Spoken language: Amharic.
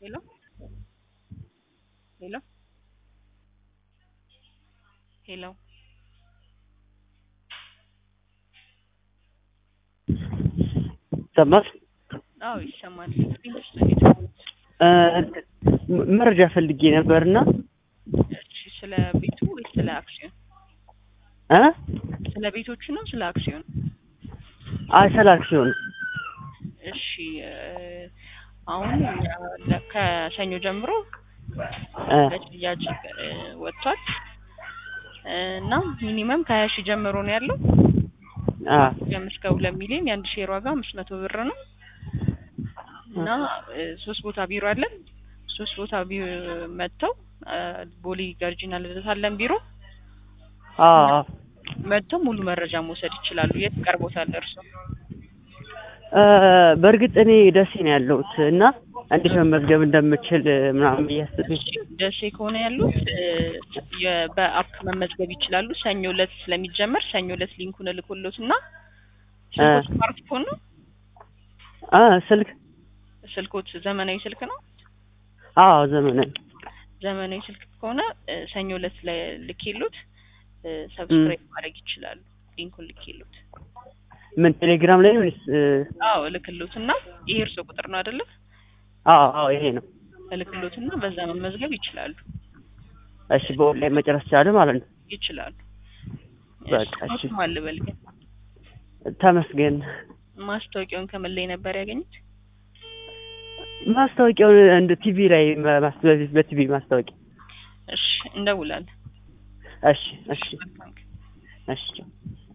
Hello? Hello? Hello? ሰማሽ? አዎ ይሰማል። ኢንተረስት ነው። መረጃ ፈልጌ ነበርና እሺ ስለ ቤቱ ወይስ ስለ አክሲዮን? እ ስለ ቤቶቹ ነው ስለ አክሲዮን? ስለ አክሲዮን። እሺ አሁን ከሰኞ ጀምሮ ለሽያጭ ወጥቷል እና ሚኒመም ከ20 ሺህ ጀምሮ ነው ያለው። እስከ 2 ሚሊዮን የአንድ ሼር ዋጋ 500 ብር ነው እና 3 ቦታ ቢሮ አለን። 3 ቦታ መጥተው ቦሌ ገርጂና ልደታ አለን ቢሮ መጥተው ሙሉ መረጃ መውሰድ ይችላሉ። የት ቀርቦታል እርሶ? በእርግጥ እኔ ደሴ ነው ያለሁት እና እንዴት መመዝገብ እንደምችል ምናምን እያሰብኩኝ። ደሴ ከሆነ ያሉት በአፕ መመዝገብ ይችላሉ። ሰኞ ዕለት ስለሚጀመር ሰኞ ዕለት ሊንኩን እልክሎትና ስልኮት ስማርትፎን ነው? ስልኮት ዘመናዊ ስልክ ነው? ዘመናዊ ስልክ ከሆነ ሰኞ ዕለት ልኬሎት ሰብስክራይብ ማድረግ ይችላሉ። ሊንኩን ልኬሎት። ምን ቴሌግራም ላይ ነው? እልክሎትና ይሄ እርሶ ቁጥር ነው አይደለ? ይሄ ነው። እልክሎትና በዛ መመዝገብ ይችላሉ። እሺ በኦንላይን መጨረስ ይችላል ማለት ነው? ይችላሉ። በቃ እሺ። ማልበልኝ ተመስገን። ማስታወቂያውን ከምን ላይ ነበር ያገኙት? ማስታወቂያውን እንደ ቲቪ ላይ በቲቪ ማስታወቂያ። እሺ እንደውላለን። እሺ።